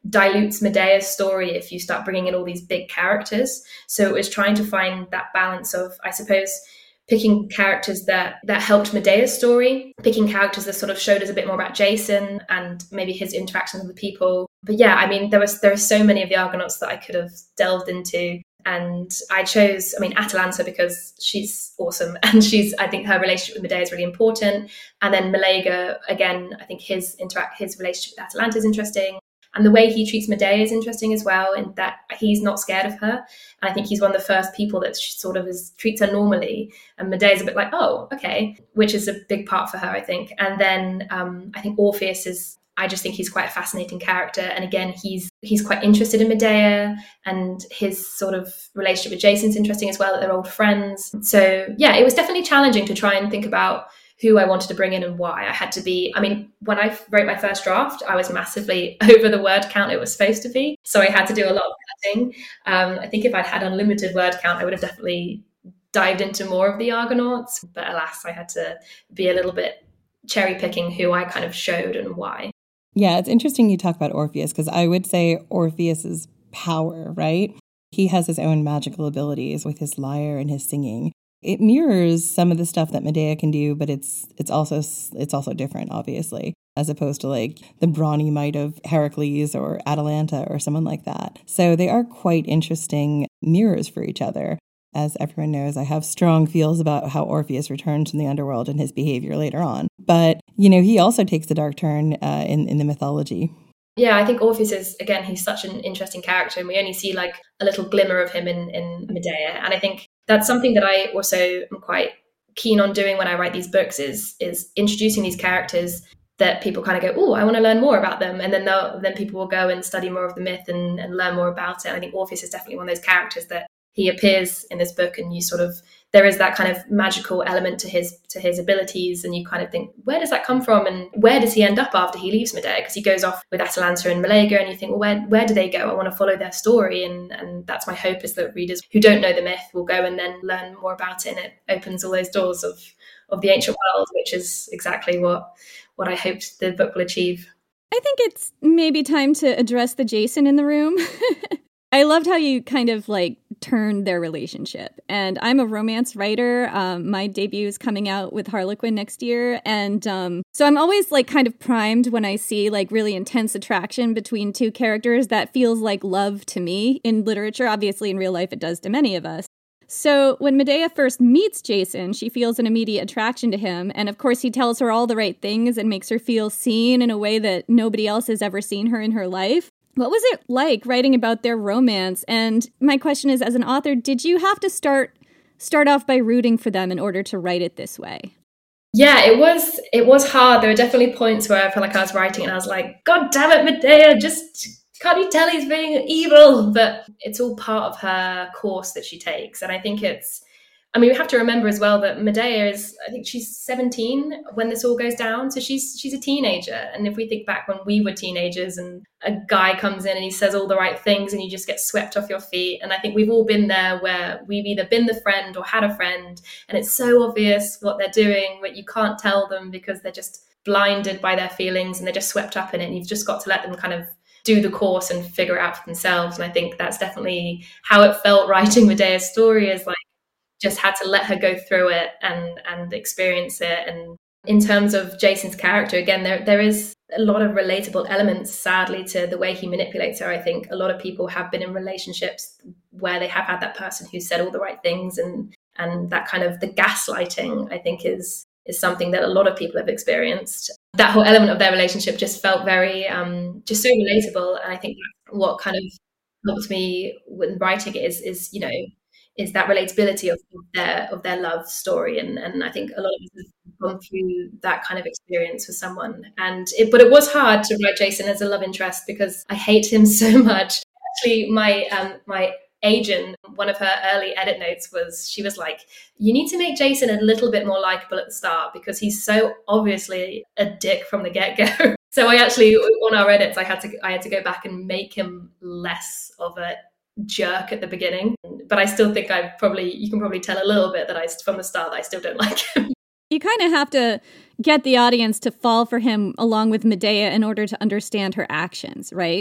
dilutes Medea's story if you start bringing in all these big characters. So it was trying to find that balance of, I suppose, picking characters that that helped Medea's story, picking characters that sort of showed us a bit more about Jason and maybe his interactions with the people. But yeah, I mean, there was there are so many of the Argonauts that I could have delved into. And I chose, I mean, Atalanta because she's awesome. And she's, I think her relationship with Medea is really important. And then Meleager, again, I think his interact, his relationship with Atalanta is interesting. And the way he treats Medea is interesting as well, in that he's not scared of her. And I think he's one of the first people that sort of is, treats her normally. And Medea's a bit like, oh, okay, which is a big part for her, I think. And then um, I think Orpheus is, I just think he's quite a fascinating character. And again, he's he's quite interested in Medea, and his sort of relationship with Jason's interesting as well, that they're old friends. So yeah, it was definitely challenging to try and think about who I wanted to bring in and why. I had to be, I mean, when I wrote my first draft, I was massively over the word count it was supposed to be. So I had to do a lot of cutting. Um, I think if I'd had unlimited word count, I would have definitely dived into more of the Argonauts. But alas, I had to be a little bit cherry picking who I kind of showed and why. Yeah, it's interesting you talk about Orpheus, because I would say Orpheus's power, right? He has his own magical abilities with his lyre and his singing. It mirrors some of the stuff that Medea can do, but it's it's also it's also different, obviously, as opposed to like the brawny might of Heracles or Atalanta or someone like that. So they are quite interesting mirrors for each other. As everyone knows, I have strong feels about how Orpheus returns from the underworld and his behavior later on. But, you know, he also takes a dark turn uh, in, in the mythology. Yeah, I think Orpheus is, again, he's such an interesting character, and we only see like a little glimmer of him in, in Medea. And I think that's something that I also am quite keen on doing when I write these books is, is introducing these characters that people kind of go, oh, I want to learn more about them. And then they'll, then people will go and study more of the myth and, and learn more about it. And I think Orpheus is definitely one of those characters that he appears in this book, and you sort of, there is that kind of magical element to his to his abilities, and you kind of think, where does that come from, and where does he end up after he leaves Medea? Because he goes off with Atalanta and Meleager, and you think, well, where where do they go? I want to follow their story, and and that's my hope, is that readers who don't know the myth will go and then learn more about it, and it opens all those doors of of the ancient world, which is exactly what what I hoped the book will achieve. I think it's maybe time to address the Jason in the room. I loved how you kind of like turned their relationship. And I'm a romance writer. Um, my debut is coming out with Harlequin next year. And um, so I'm always like kind of primed when I see like really intense attraction between two characters that feels like love to me in literature. Obviously, in real life, it does to many of us. So when Medea first meets Jason, she feels an immediate attraction to him. And of course, he tells her all the right things and makes her feel seen in a way that nobody else has ever seen her in her life. What was it like writing about their romance? And my question is, as an author, did you have to start start off by rooting for them in order to write it this way? Yeah, it was it was hard. There were definitely points where I felt like I was writing and I was like, God damn it, Medea, just can't you tell he's being evil? But it's all part of her course that she takes. And I think it's, I mean, we have to remember as well that Medea is, I think she's seventeen when this all goes down. So she's she's a teenager. And if we think back when we were teenagers and a guy comes in and he says all the right things and you just get swept off your feet. And I think we've all been there where we've either been the friend or had a friend. And it's so obvious what they're doing, but you can't tell them because they're just blinded by their feelings and they're just swept up in it. And you've just got to let them kind of do the course and figure it out for themselves. And I think that's definitely how it felt writing Medea's story, is like, just had to let her go through it and and experience it. And in terms of Jason's character, again, there there is a lot of relatable elements, sadly, to the way he manipulates her. I think a lot of people have been in relationships where they have had that person who said all the right things, and and that kind of the gaslighting, I think, is is something that a lot of people have experienced. That whole element of their relationship just felt very um just so relatable. And I think what kind of helped me when writing it is is you know is that relatability of their of their love story. And and I think a lot of us have gone through that kind of experience with someone. And it, but it was hard to write Jason as a love interest because I hate him so much. Actually, my um my agent, one of her early edit notes was, she was like, you need to make Jason a little bit more likable at the start because he's so obviously a dick from the get-go. So I actually, on our edits, I had to I had to go back and make him less of a jerk at the beginning. But I still think I probably, you can probably tell a little bit that I, from the start, that I still don't like him. You kind of have to get the audience to fall for him along with Medea in order to understand her actions, right?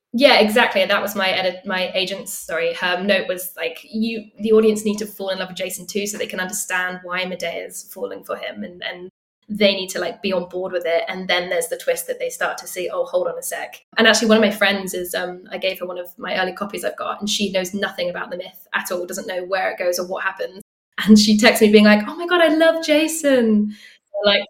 Yeah, exactly. That was my edit, my agent's, sorry, her note was like, you, the audience need to fall in love with Jason too, so they can understand why Medea's falling for him, and, and they need to like be on board with it. And then there's the twist that they start to see, oh, hold on a sec. And actually one of my friends is, um, I gave her one of my early copies I've got, and she knows nothing about the myth at all, doesn't know where it goes or what happens. And she texts me being like, oh my God, I love Jason. I'm like,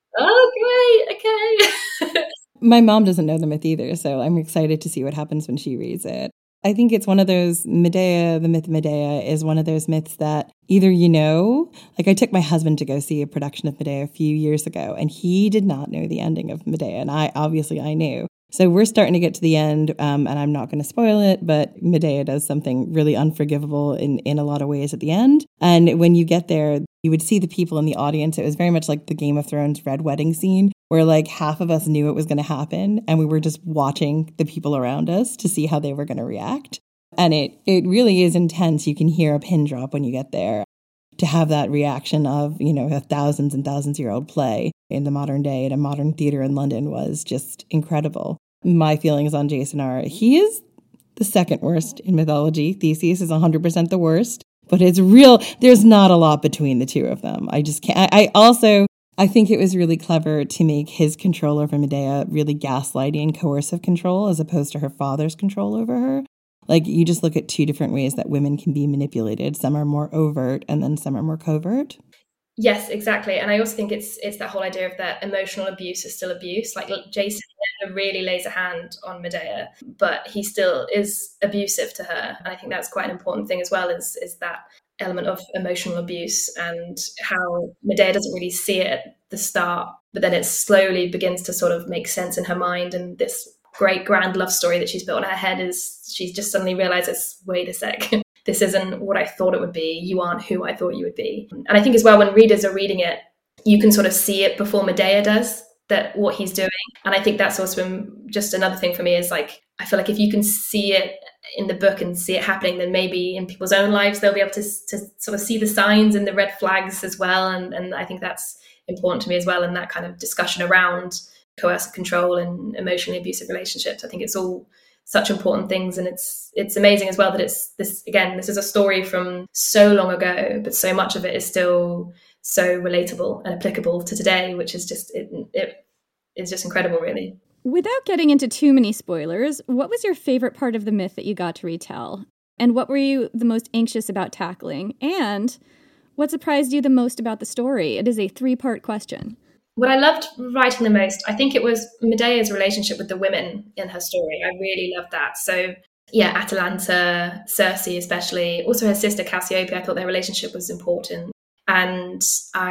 oh, great, okay. My mom doesn't know the myth either, so I'm excited to see what happens when she reads it. I think it's one of those, Medea, the myth of Medea, is one of those myths that either you know, like I took my husband to go see a production of Medea a few years ago, and he did not know the ending of Medea, and I obviously I knew. So we're starting to get to the end, um, and I'm not going to spoil it, but Medea does something really unforgivable in, in a lot of ways at the end. And when you get there, you would see the people in the audience. It was very much like the Game of Thrones red wedding scene, where like half of us knew it was going to happen, and we were just watching the people around us to see how they were going to react. And it it really is intense. You can hear a pin drop when you get there. To have that reaction of, you know, a thousands and thousands year old play in the modern day at a modern theater in London was just incredible. My feelings on Jason are, he is the second worst in mythology. Theseus is one hundred percent the worst, but it's real. There's not a lot between the two of them. I just can't. I, I also, I think it was really clever to make his control over Medea really gaslighting and coercive control as opposed to her father's control over her. Like, you just look at two different ways that women can be manipulated. Some are more overt and then some are more covert. Yes, exactly. And I also think it's it's that whole idea of that emotional abuse is still abuse. Like, Jason never really lays a hand on Medea, but he still is abusive to her. And I think that's quite an important thing as well, is, is that element of emotional abuse, and how Medea doesn't really see it at the start, but then it slowly begins to sort of make sense in her mind. And this great grand love story that she's built in her head is she's just suddenly realizes, wait a sec, this isn't what I thought it would be. You aren't who I thought you would be. And I think as well, when readers are reading it, you can sort of see it before Medea does, that what he's doing. And I think that's also just another thing for me, is like, I feel like if you can see it in the book and see it happening, then maybe in people's own lives, they'll be able to, to sort of see the signs and the red flags as well. And, and I think that's important to me as well, in that kind of discussion around coercive control and emotionally abusive relationships. I think it's all such important things, and it's it's amazing as well that it's this, again, this is a story from so long ago, but so much of it is still so relatable and applicable to today, which is just it, it it's just incredible, really. Without getting into too many spoilers, what was your favorite part of the myth that you got to retell? And what were you the most anxious about tackling? And what surprised you the most about the story? It is a three-part question. What I loved writing the most, I think it was Medea's relationship with the women in her story. I really loved that. So yeah, Atalanta, Circe especially, also her sister Cassiope, I thought their relationship was important. And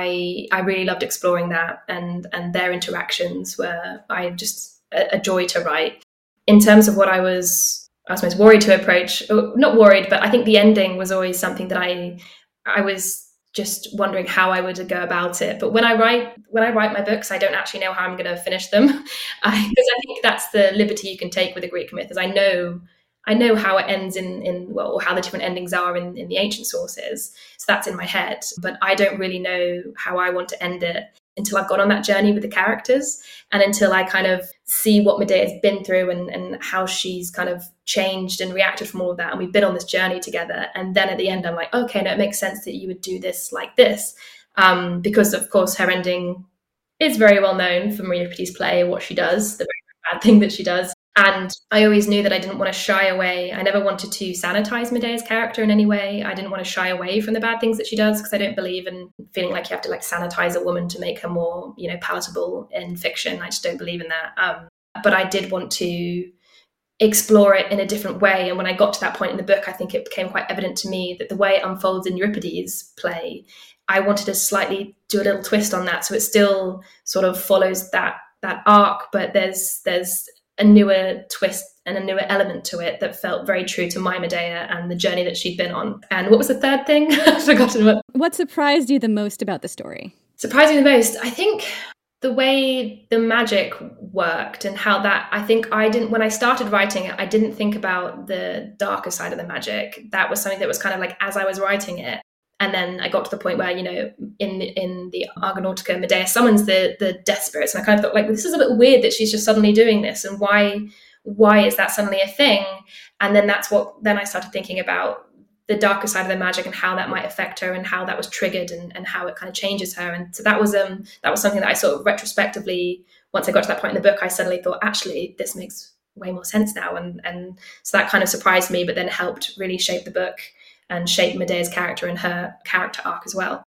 I I really loved exploring that, and, and their interactions were I just a, a joy to write. In terms of what I was, I was most worried to approach, not worried, but I think the ending was always something that I I was just wondering how I would go about it. But when I write when I write my books, I don't actually know how I'm going to finish them, because I, I think that's the liberty you can take with a Greek myth, is I know I know how it ends in in well, or how the different endings are in, in the ancient sources. So that's in my head, but I don't really know how I want to end it until I've gone on that journey with the characters, and until I kind of see what Medea's been through, and, and how she's kind of changed and reacted from all of that. And we've been on this journey together. And then at the end, I'm like, okay, no, it makes sense that you would do this like this. Um, because of course, her ending is very well known from Euripides' play, what she does, the very bad thing that she does. And I always knew that I didn't want to shy away. I never wanted to sanitize Medea's character in any way. I didn't want to shy away from the bad things that she does, because I don't believe in feeling like you have to like sanitize a woman to make her more, you know, palatable in fiction. I just don't believe in that. Um, but I did want to explore it in a different way. And when I got to that point in the book, I think it became quite evident to me that the way it unfolds in Euripides' play, I wanted to slightly do a little twist on that. So it still sort of follows that that arc, but there's there's a newer twist and a newer element to it that felt very true to my Medea and the journey that she'd been on. And what was the third thing? I've forgotten what. What surprised you the most about the story? Surprising the most, I think the way the magic worked, and how that, I think I didn't, when I started writing it, I didn't think about the darker side of the magic. That was something that was kind of like, as I was writing it. And then I got to the point where, you know, in the, in the Argonautica, Medea summons the the death spirits. And I kind of thought, like, this is a bit weird that she's just suddenly doing this. And why why is that suddenly a thing? And then that's what, then I started thinking about the darker side of the magic and how that might affect her and how that was triggered and, and how it kind of changes her. And so that was um that was something that I sort of retrospectively, once I got to that point in the book, I suddenly thought, actually, this makes way more sense now. And and so that kind of surprised me, but then helped really shape the book and shape Medea's character and her character arc as well.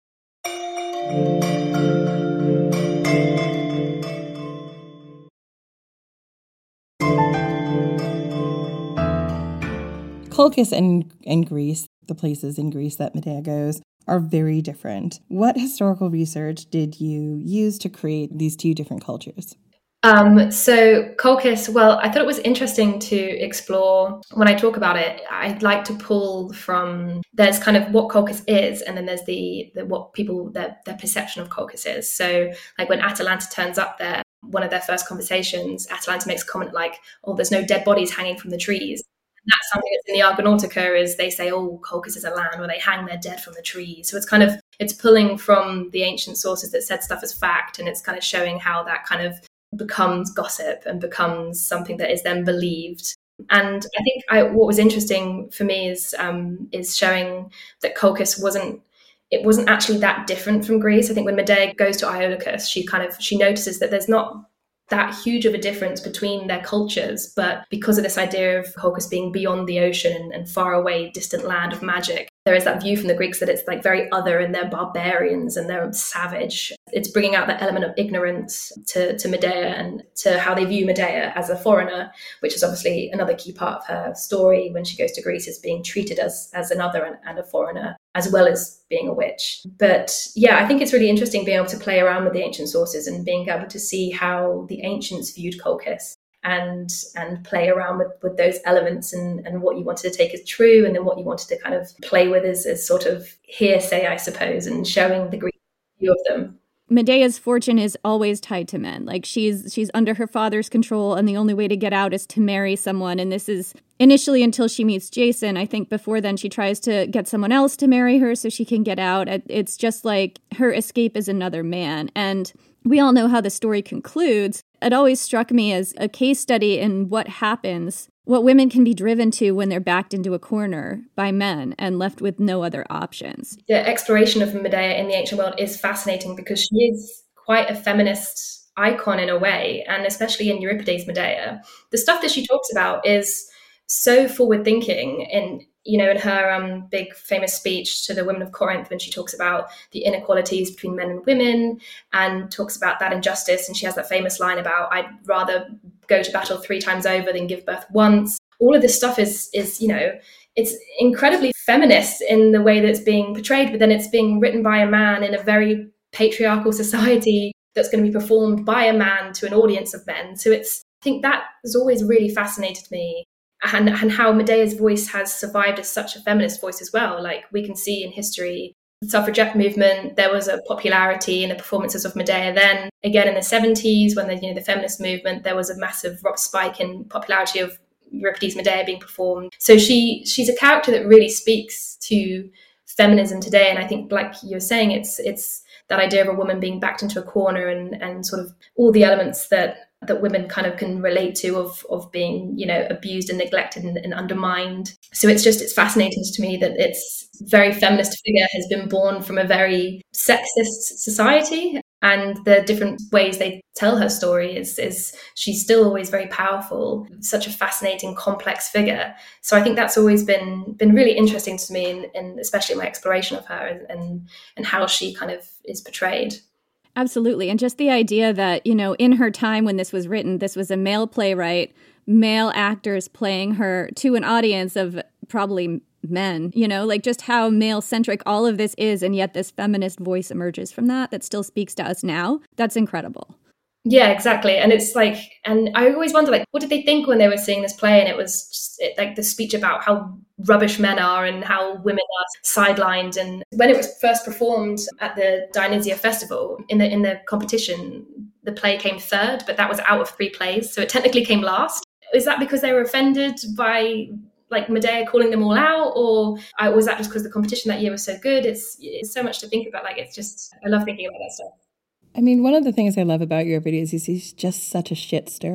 Colchis and, and Greece, the places in Greece that Medea goes, are very different. What historical research did you use to create these two different cultures? Um, so Colchis, well, I thought it was interesting to explore. When I talk about it, I'd like to pull from, there's kind of what Colchis is, and then there's the, the what people, their, their perception of Colchis is. So like when Atalanta turns up there, one of their first conversations, Atalanta makes a comment like, oh, there's no dead bodies hanging from the trees. And that's something that's in the Argonautica, is they say, oh, Colchis is a land where they hang their dead from the trees. So it's kind of, it's pulling from the ancient sources that said stuff as fact, and it's kind of showing how that kind of becomes gossip and becomes something that is then believed. And I think I, what was interesting for me is um, is showing that Colchis wasn't, it wasn't actually that different from Greece. I think when Medea goes to Iolcus, she kind of, she notices that there's not that huge of a difference between their cultures, but because of this idea of Colchis being beyond the ocean and, and far away, distant land of magic, there is that view from the Greeks that it's like very other and they're barbarians and they're savage. It's bringing out that element of ignorance to, to Medea and to how they view Medea as a foreigner, which is obviously another key part of her story when she goes to Greece, is being treated as, as another and, and a foreigner, as well as being a witch. But yeah, I think it's really interesting being able to play around with the ancient sources and being able to see how the ancients viewed Colchis and and play around with, with those elements and, and what you wanted to take as true and then what you wanted to kind of play with as, as sort of hearsay, I suppose, and showing the Greek view of them. Medea's fortune is always tied to men. Like she's she's under her father's control, and the only way to get out is to marry someone. And this is initially until she meets Jason. I think before then she tries to get someone else to marry her so she can get out. It's just like her escape is another man. And we all know how the story concludes. It always struck me as a case study in what happens, what women can be driven to when they're backed into a corner by men and left with no other options. The exploration of Medea in the ancient world is fascinating because she is quite a feminist icon in a way, and especially in Euripides' Medea. The stuff that she talks about is so forward-thinking, and you know, in her um, big famous speech to the women of Corinth, when she talks about the inequalities between men and women and talks about that injustice. And she has that famous line about, I'd rather go to battle three times over than give birth once. All of this stuff is, is, you know, it's incredibly feminist in the way that it's being portrayed, but then it's being written by a man in a very patriarchal society that's going to be performed by a man to an audience of men. So it's, I think that has always really fascinated me. And, and how Medea's voice has survived as such a feminist voice as well. Like we can see in history, the suffragette movement, there was a popularity in the performances of Medea then. Again, in the seventies, when the, you know, the feminist movement, there was a massive spike in popularity of Euripides' Medea being performed. So she she's a character that really speaks to feminism today. And I think, like you're saying, it's it's that idea of a woman being backed into a corner and, and sort of all the elements that that women kind of can relate to of of being, you know, abused and neglected and, and undermined. So it's just, it's fascinating to me that it's very feminist figure has been born from a very sexist society, and the different ways they tell her story is, is she's still always very powerful, such a fascinating, complex figure. So I think that's always been been really interesting to me, and, and especially my exploration of her and, and how she kind of is portrayed. Absolutely. And just the idea that, you know, in her time when this was written, this was a male playwright, male actors playing her to an audience of probably men, you know, like just how male-centric all of this is. And yet this feminist voice emerges from that, that still speaks to us now. That's incredible. Yeah, exactly. And it's like, and I always wonder, like, what did they think when they were seeing this play? And it was just, it, like the speech about how rubbish men are and how women are sidelined. And when it was first performed at the Dionysia Festival, in the in the competition, the play came third, but that was out of three plays. So it technically came last. Is that because they were offended by like Medea calling them all out, or uh, was that just because the competition that year was so good? It's, it's so much to think about. Like, it's just, I love thinking about that stuff. I mean, one of the things I love about Euripides is he's just such a shit stirrer.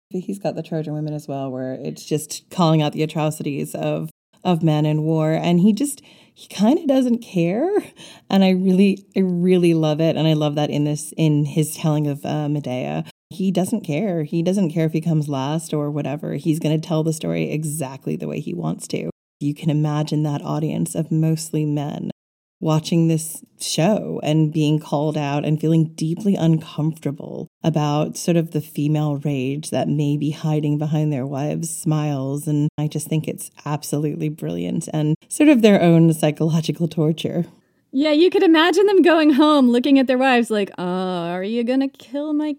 He's got the Trojan Women as well, where it's just calling out the atrocities of of men in war. And he just, he kind of doesn't care. And I really, I really love it. And I love that in this, in his telling of uh, Medea. He doesn't care. He doesn't care if he comes last or whatever. He's going to tell the story exactly the way he wants to. You can imagine that audience of mostly men watching this show and being called out and feeling deeply uncomfortable about sort of the female rage that may be hiding behind their wives' smiles. And I just think it's absolutely brilliant and sort of their own psychological torture. Yeah, you could imagine them going home looking at their wives like, uh, are you going to kill my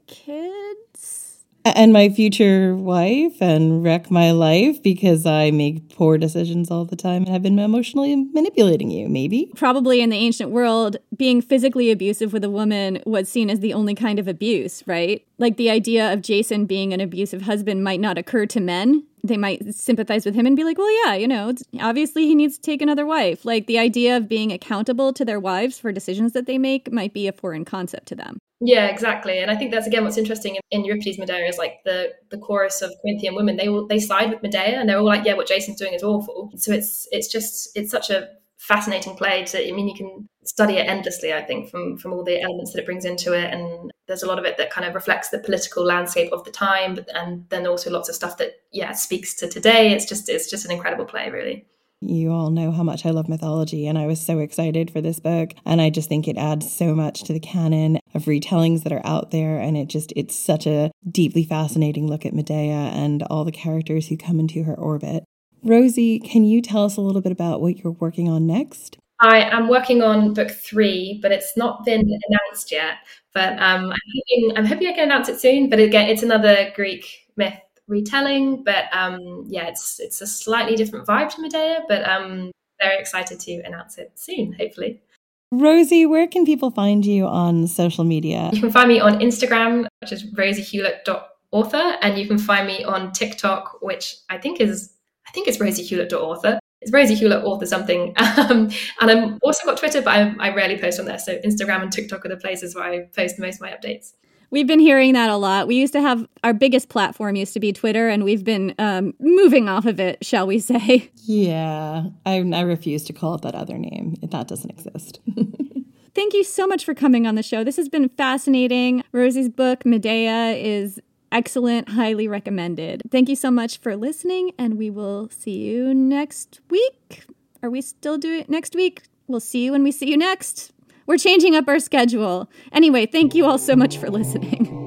kids? And my future wife and wreck my life because I make poor decisions all the time and have been emotionally manipulating you, maybe? Probably in the ancient world, being physically abusive with a woman was seen as the only kind of abuse, right? Like the idea of Jason being an abusive husband might not occur to men. They might sympathize with him and be like, well, yeah, you know, obviously he needs to take another wife. Like the idea of being accountable to their wives for decisions that they make might be a foreign concept to them. Yeah, exactly. And I think that's, again, what's interesting in, in Euripides' Medea is like the the chorus of Corinthian women, they all, they side with Medea and they're all like, yeah, what Jason's doing is awful. So it's it's just, it's such a fascinating play to, I mean, you can study it endlessly, I think, from, from all the elements that it brings into it. And there's a lot of it that kind of reflects the political landscape of the time, but, and then also lots of stuff that, yeah, speaks to today. It's just, it's just an incredible play, really. You all know how much I love mythology, and I was so excited for this book. And I just think it adds so much to the canon of retellings that are out there. And it just, it's such a deeply fascinating look at Medea and all the characters who come into her orbit. Rosie, can you tell us a little bit about what you're working on next? I am working on book three, but it's not been announced yet. But um, I'm hoping, I'm hoping I can announce it soon. But again, it's another Greek myth retelling, but um yeah it's it's a slightly different vibe to Medea, but um very excited to announce it soon, hopefully. Rosie, where can people find you on social media? You can find me on Instagram, which is rosie hewlett dot author, and you can find me on TikTok, which I think is I think it's rosie hewlett dot author. It's Rosie Hewlett author something. Um, and I've also got Twitter, but I, I rarely post on there. So Instagram and TikTok are the places where I post most of my updates. We've been hearing that a lot. We used to have, our biggest platform used to be Twitter, and we've been um, moving off of it, shall we say. Yeah, I, I refuse to call it that other name. That doesn't exist. Thank you so much for coming on the show. This has been fascinating. Rosie's book, Medea, is excellent, highly recommended. Thank you so much for listening, and we will see you next week. Are we still doing it next week? We'll see you when we see you next. We're changing up our schedule. Anyway, thank you all so much for listening.